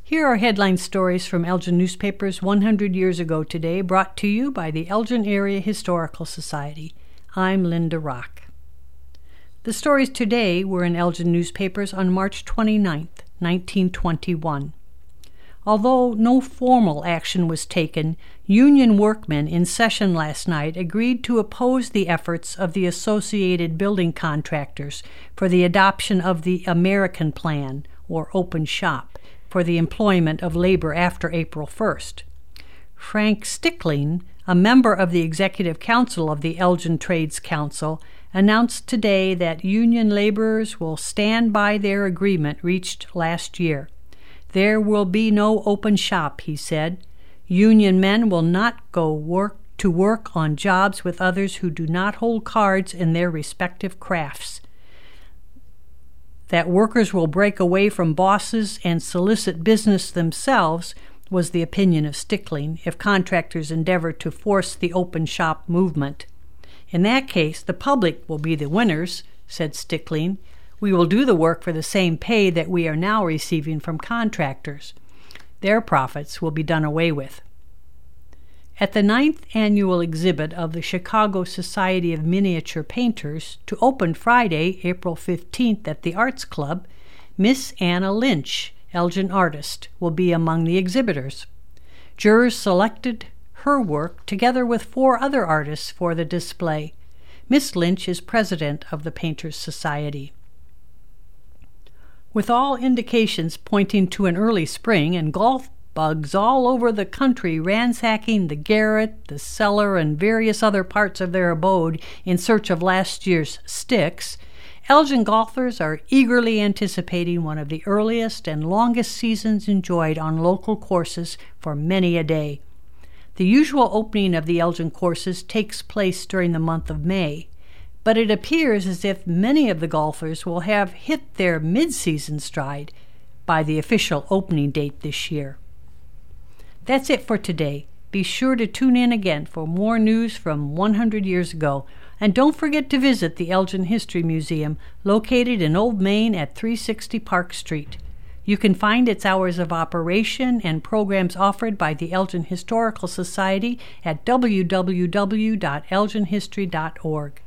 Here are headline stories from Elgin newspapers 100 years ago today, brought to you by the Elgin Area Historical Society. I'm Linda Rock. The stories today were in Elgin newspapers on March 29, 1921. Although no formal action was taken, union workmen in session last night agreed to oppose the efforts of the Associated Building Contractors for the adoption of the American Plan, or open shop, for the employment of labor after April 1st. Frank Stickling, a member of the Executive Council of the Elgin Trades Council, announced today that union laborers will stand by their agreement reached last year. There will be no open shop, he said. Union men will not go to work on jobs with others who do not hold cards in their respective crafts. That workers will break away from bosses and solicit business themselves was the opinion of Stickling if contractors endeavor to force the open shop movement. In that case, the public will be the winners, said Stickling. We will do the work for the same pay that we are now receiving from contractors. Their profits will be done away with. At the 9th annual exhibit of the Chicago Society of Miniature Painters, to open Friday, April 15th at the Arts Club, Miss Anna Lynch, Elgin artist, will be among the exhibitors. Jurors selected her work together with 4 other artists for the display. Miss Lynch is president of the Painters Society. With all indications pointing to an early spring and golf bugs all over the country ransacking the garret, the cellar, and various other parts of their abode in search of last year's sticks, Elgin golfers are eagerly anticipating one of the earliest and longest seasons enjoyed on local courses for many a day. The usual opening of the Elgin courses takes place during the month of May, but it appears as if many of the golfers will have hit their mid-season stride by the official opening date this year. That's it for today. Be sure to tune in again for more news from 100 years ago. And don't forget to visit the Elgin History Museum, located in Old Main at 360 Park Street. You can find its hours of operation and programs offered by the Elgin Historical Society at www.elginhistory.org.